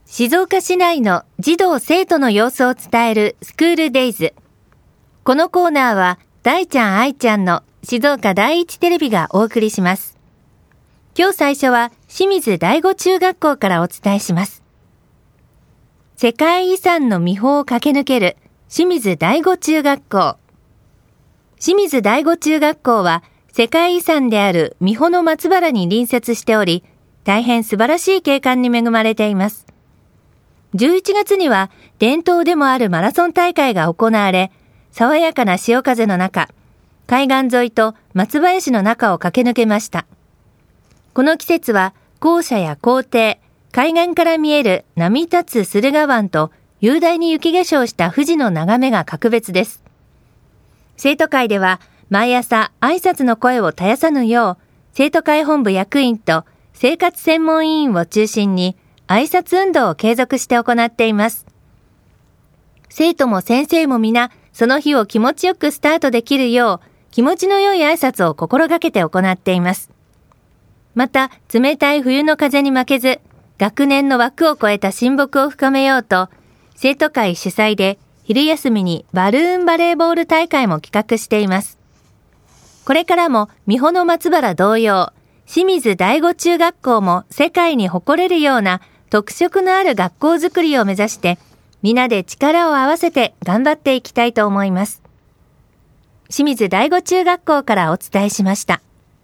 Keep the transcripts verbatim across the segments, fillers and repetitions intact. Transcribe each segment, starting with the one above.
静岡市内の児童生徒の様子を伝えるスクールデイズ。このコーナーは大ちゃん愛ちゃんの静岡第一テレビがお送りします。今日最初は清水第五中学校からお伝えします。世界遺産の美穂を駆け抜ける清水第五中学校。清水第五中学校は世界遺産である美穂の松原に隣接しており、大変素晴らしい景観に恵まれています。じゅういちがつには伝統でもあるマラソン大会が行われ、爽やかな潮風の中、海岸沿いと松林の中を駆け抜けました。この季節は校舎や校庭、海岸から見える波立つ駿河湾と雄大に雪化粧した富士の眺めが格別です。生徒会では毎朝挨拶の声を絶やさぬよう、生徒会本部役員と生活専門委員を中心に挨拶運動を継続して行っています。生徒も先生も皆、その日を気持ちよくスタートできるよう、気持ちの良い挨拶を心がけて行っています。また、冷たい冬の風に負けず、学年の枠を超えた親睦を深めようと、生徒会主催で昼休みにバルーンバレーボール大会も企画しています。これからも美穂の松原同様、清水第五中学校も世界に誇れるような特色のある学校づくりを目指して、皆で力を合わせて頑張っていきたいと思います。清水第五中学校からお伝えしました。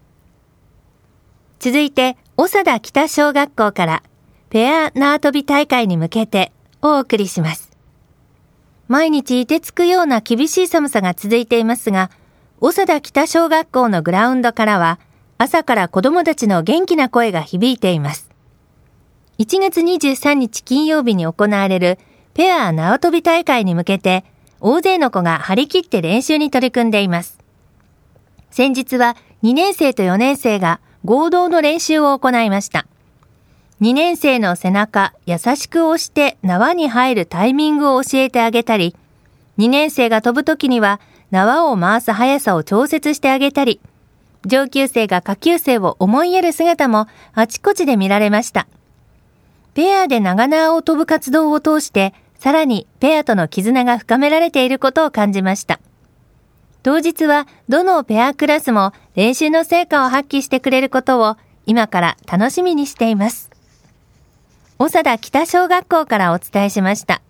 続いて、長田北小学校からペア縄跳び大会に向けてをお送りします。毎日凍てつくような厳しい寒さが続いていますが、長田北小学校のグラウンドからは朝から子どもたちの元気な声が響いています。いちがつにじゅうさんにち金曜日に行われるペア縄跳び大会に向けて、大勢の子が張り切って練習に取り組んでいます。先日はにねん生とよねん生が合同の練習を行いました。にねん生の背中、優しく押して縄に入るタイミングを教えてあげたり、にねん生が飛ぶときには縄を回す速さを調節してあげたり、上級生が下級生を思いやる姿もあちこちで見られました。ペアで長縄を飛ぶ活動を通して、さらにペアとの絆が深められていることを感じました。当日はどのペアクラスも練習の成果を発揮してくれることを今から楽しみにしています。長田北小学校からお伝えしました。